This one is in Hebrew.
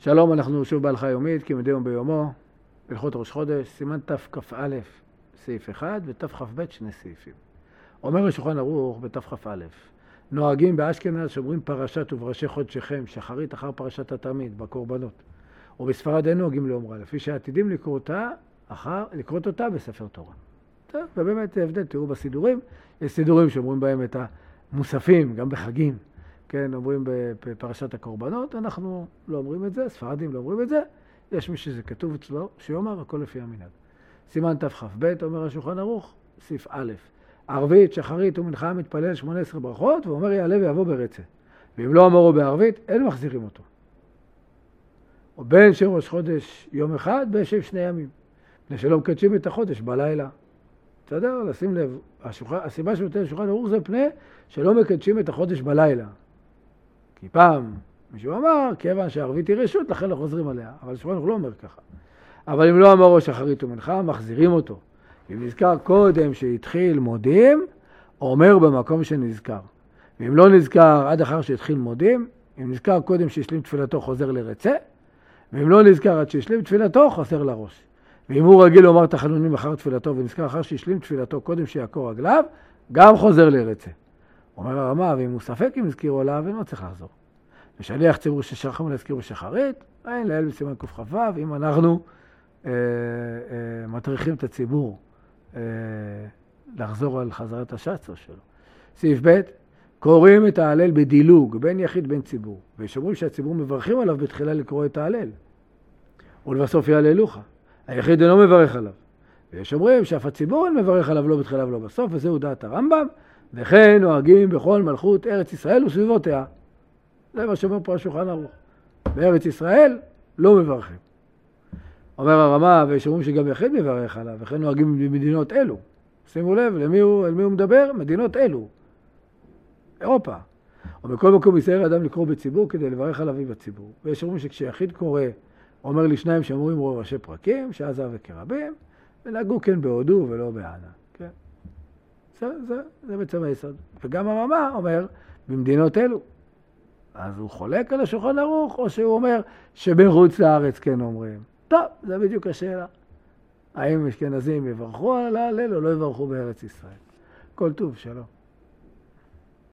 שלום, אנחנו שוב בהלכה יומית, כמדי יום ביומו, הלכות ראש חודש, סימן תכ"א, סעיף 1, ותכ"ב, שני סעיפים. אומר השולחן ערוך בתכ"א, נוהגים באשכנז שאומרים פרשת ובראשי חודשיכם, שחרית אחר פרשת התמיד, בקורבנות. ובספרד אין נוהגים לאומרה, לפי שעתידים לקרוא אותה בספר תורה. טוב, ובאמת הבדל, תראו בסידורים, יש סידורים שאומרים בהם את המוספים, גם בחגים. כן, אומרים בפרשת הקורבנות, אנחנו לא אומרים את זה, ספרדים לא אומרים את זה, יש מי שזה כתוב אצלו, שיאמר הכל לפי המנהג. סימן תכ"ב, אומר השולחן ערוך, סעיף א', ערבית, שחרית ומנחה מתפלל 18 ברכות, ואומר יעלה ויבוא ברצה. ואם לא אמרו בערבית, אין מחזירים אותו. או בין שראש חודש יום אחד, בשב 2 ימים. לפני שלא מקדשים את החודש בלילה. בסדר? לשים לב, הסיבה שנותן השולחן ערוך זה פני שלא מקדשים את החודש בלילה. כי פעם מישהו אמר, כיוון שהערבית היא רשות, לכן לא חוזרים עליה. אבל השולחן ערוך לא אומר ככה. אבל אם לא אמרו שחרית ומנחה, מחזירים אותו. אם נזכר קודם שהתחיל מודים, אומר במקום שנזכר. ואם לא נזכר עד אחר שהתחיל מודים, אם נזכר קודם שהשלים תפילתו חוזר לרצה, ואם לא נזכר עד שהשלים תפילתו חוזר לראש. ואם הוא רגיל לומר תחנונים אחר תפילתו ונזכר אחר שהשלים תפילתו קודם שיעקור רגליו, גם חוזר לרצה. אומר הרמה, ואם הוא ספק אם הזכירו עליו, אינו צריך לחזור. ושליח ציבור ששכחו להזכירו שחרית, אין לאל בסימן קכ"ו, ואם אנחנו מטריחים את הציבור לחזור על חזרת השצ"ו שלו. סעיף ב', קוראים את ההלל בדילוג, בין יחיד בין ציבור. ושאומרים שהציבור מברכים עליו בתחילה לקרוא את ההלל. ולבסוף יהללוך. היחיד אינו מברך עליו. ויש אומרים שאף הציבור אין מברך עליו לא בתחילה ולא בסוף, וזהו דעת הרמב"ם, וכן נוהגים בכל מלכות ארץ ישראל וסביבותיה. זה מה שאומר פה השולחן ערוך. בארץ ישראל לא מברכים. אומר הרמה, ויש אומרים שגם יחיד מברך עליו, וכן נוהגים במדינות אלו. שימו לב, אל מי הוא מדבר? מדינות אלו. אירופה. ובכל מקום יסער אדם לקרוא בציבור כדי לברך עליו בציבור. ויש אומרים שכשיחיד קורא, אומר לי שניים שאמורים ראשי פרקים, שעזה וכרבים, ונהגו כן בהודו ולא בענה. כן? זה בעצם היסוד. וגם הרמה אומר, במדינות אלו. אז הוא חולק על השולחן ערוך, או שהוא אומר שבחוץ לארץ כן אומרים. טוב, זה בדיוק השאלה. האם אשכנזים יברכו על ההלל או לא יברכו בארץ ישראל? כל טוב, שלום.